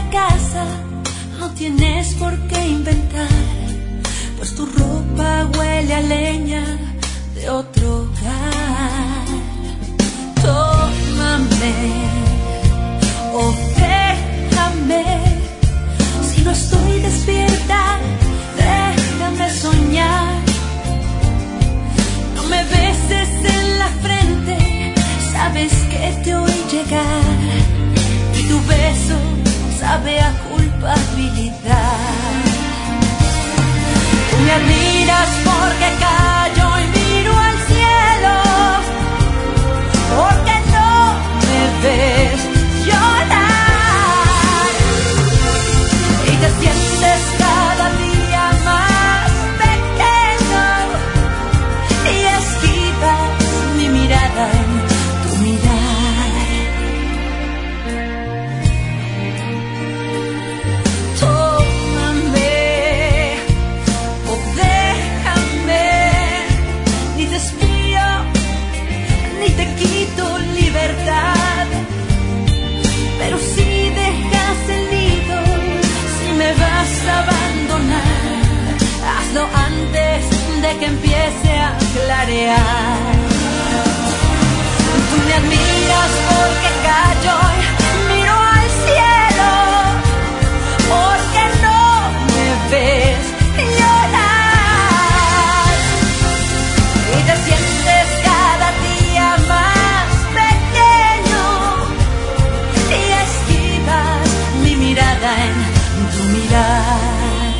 casa, no tienes por qué inventar, pues tu ropa huele a leña de otro hogar. Tómame o déjame, si no estoy despierta, déjame soñar. No me beses en la frente, sabes que te oí llegar, y tu beso sabe a culpabilidad. Tú me admiras porque callo y miro al cielo, porque no me ves llorar, y te sientes cada día más pequeño y esquivas mi mirada en tu mirar. Tómame o déjame, ni te espío ni te quito libertad, pero si dejas el nido, si me vas a abandonar, hazlo antes de que empiece a clarear. Tú me admiras porque callo y miro al cielo, porque no me ves llorar, y te sientes cada día más pequeño y esquivas mi mirada en tu mirar.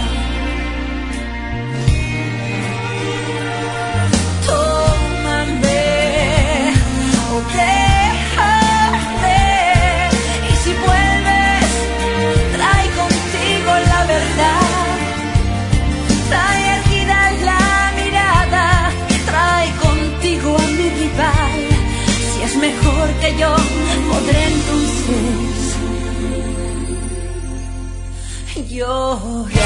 Tómame o déjame, y si vuelves, trae contigo la verdad, trae erguida la mirada, trae contigo a mi rival. Si es mejor que yo, podré entonces llorar.